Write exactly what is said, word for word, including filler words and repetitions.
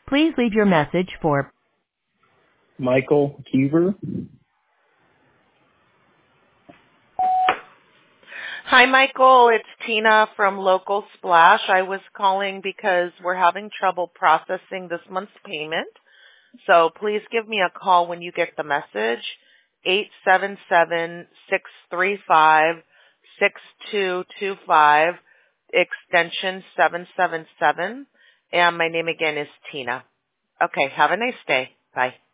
Please leave your message for Michael Keever. Hi, Michael. It's Tina from Local Splash. I was calling because we're having trouble processing this month's payment. So please give me a call when you get the message, eight seven seven, six three five, six two two five, extension seven seven seven. And my name again is Tina. Okay, have a nice day. Bye.